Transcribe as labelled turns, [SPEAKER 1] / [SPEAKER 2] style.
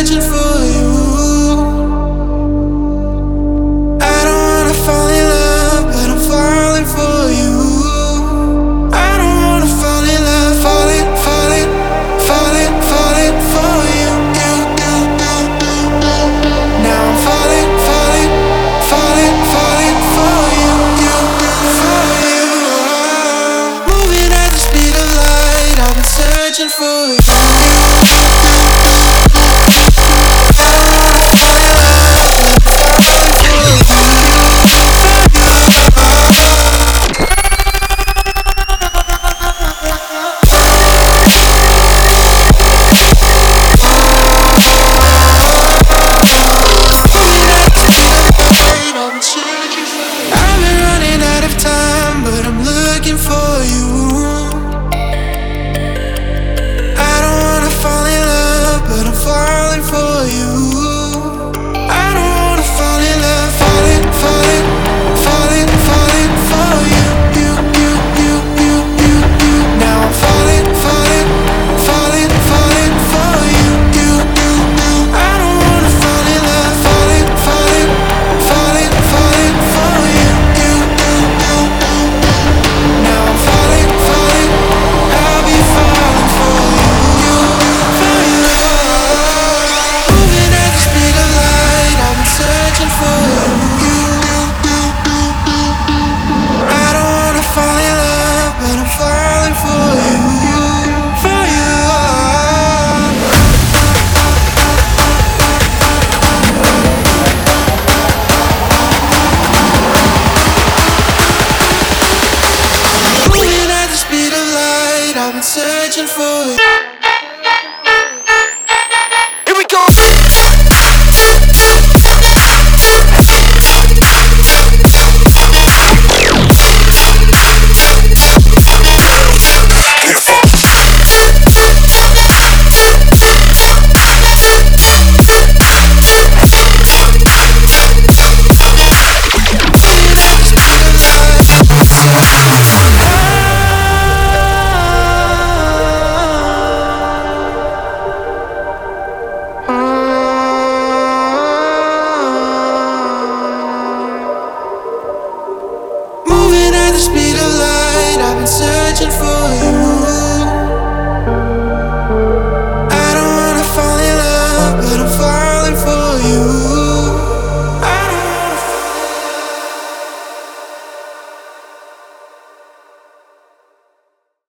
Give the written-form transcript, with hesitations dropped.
[SPEAKER 1] searching for you. I don't wanna fall in love, but I'm falling for you. I don't wanna fall in love, falling, falling, falling, falling for you. Now I'm falling, falling, falling, falling for you. For you. Moving at the speed of light, I've been searching for you.